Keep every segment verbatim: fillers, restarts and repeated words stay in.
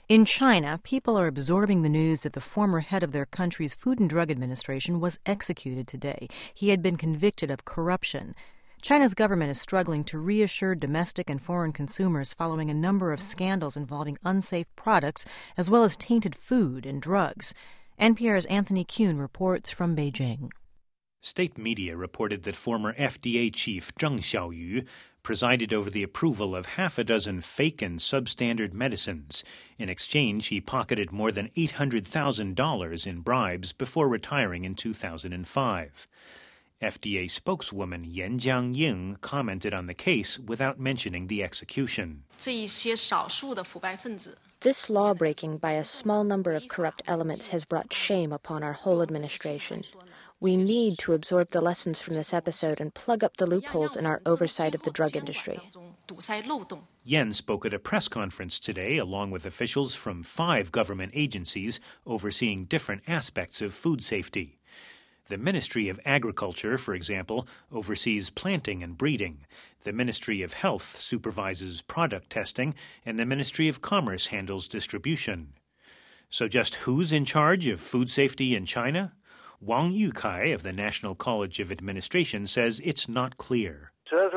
In China, people are absorbing the news that the former head of their country's Food and Drug Administration was executed today. He had been convicted of corruption. China's government is struggling to reassure domestic and foreign consumers following a number of scandals involving unsafe products as well as tainted food and drugs. N P R's Anthony Kuhn reports from Beijing. State media reported that former F D A chief Zheng Xiaoyu presided over the approval of half a dozen fake and substandard medicines. In exchange, he pocketed more than eight hundred thousand dollars in bribes before retiring in two thousand five. F D A spokeswoman Yan Jiangying commented on the case without mentioning the execution. This law-breaking by a small number of corrupt elements has brought shame upon our whole administration. We need to absorb the lessons from this episode and plug up the loopholes in our oversight of the drug industry. Yan spoke at a press conference today along with officials from five government agencies overseeing different aspects of food safety. The Ministry of Agriculture, for example, oversees planting and breeding. The Ministry of Health supervises product testing, and the Ministry of Commerce handles distribution. So just who's in charge of food safety in China? Wang Yukai of the National College of Administration says it's not clear.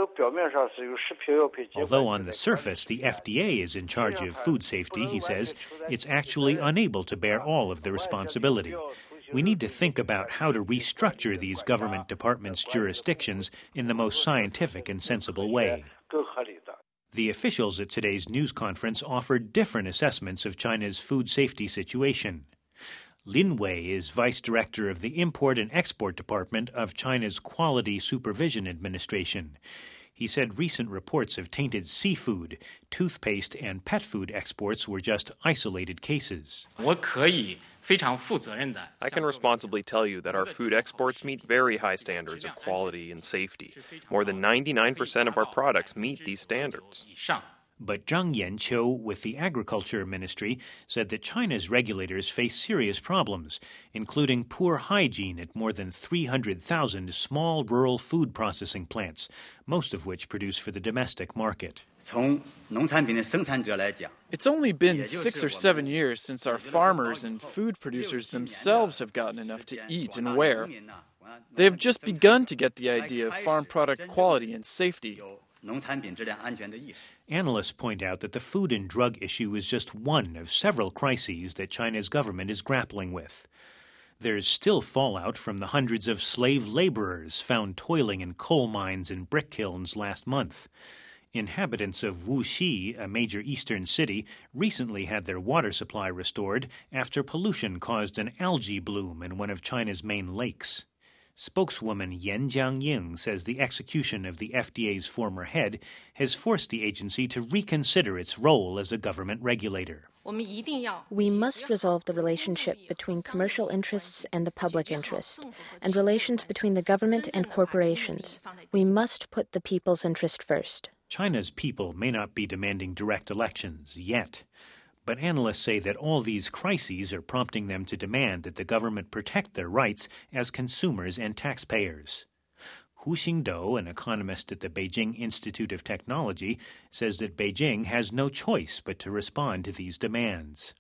Although on the surface the F D A is in charge of food safety, he says, it's actually unable to bear all of the responsibility. We need to think about how to restructure these government departments' jurisdictions in the most scientific and sensible way. The officials at today's news conference offered different assessments of China's food safety situation. Lin Wei is vice director of the Import and Export Department of China's Quality Supervision Administration. He said recent reports of tainted seafood, toothpaste, and pet food exports were just isolated cases. I can responsibly tell you that our food exports meet very high standards of quality and safety. More than ninety-nine percent of our products meet these standards. But Zhang Yanqiu with the Agriculture Ministry said that China's regulators face serious problems, including poor hygiene at more than three hundred thousand small rural food processing plants, most of which produce for the domestic market. It's only been six or seven years since our farmers and food producers themselves have gotten enough to eat and wear. They have just begun to get the idea of farm product quality and safety. Analysts point out that the food and drug issue is just one of several crises that China's government is grappling with. There's still fallout from the hundreds of slave laborers found toiling in coal mines and brick kilns last month. Inhabitants of Wuxi, a major eastern city, recently had their water supply restored after pollution caused an algae bloom in one of China's main lakes. Spokeswoman Yan Jiangying says the execution of the F D A's former head has forced the agency to reconsider its role as a government regulator. We must resolve the relationship between commercial interests and the public interest, and relations between the government and corporations. We must put the people's interest first. China's people may not be demanding direct elections yet. But analysts say that all these crises are prompting them to demand that the government protect their rights as consumers and taxpayers. Hu Xingdou, an economist at the Beijing Institute of Technology, says that Beijing has no choice but to respond to these demands.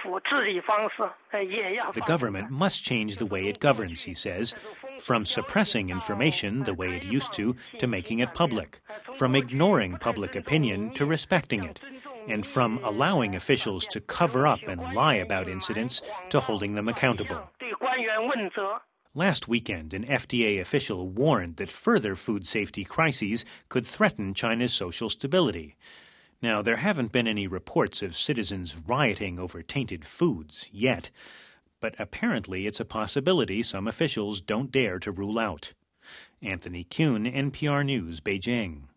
The government must change the way it governs, he says, from suppressing information the way it used to, to making it public, from ignoring public opinion to respecting it, and from allowing officials to cover up and lie about incidents to holding them accountable. Last weekend, an F D A official warned that further food safety crises could threaten China's social stability. Now, there haven't been any reports of citizens rioting over tainted foods yet, but apparently it's a possibility some officials don't dare to rule out. Anthony Kuhn, N P R News, Beijing.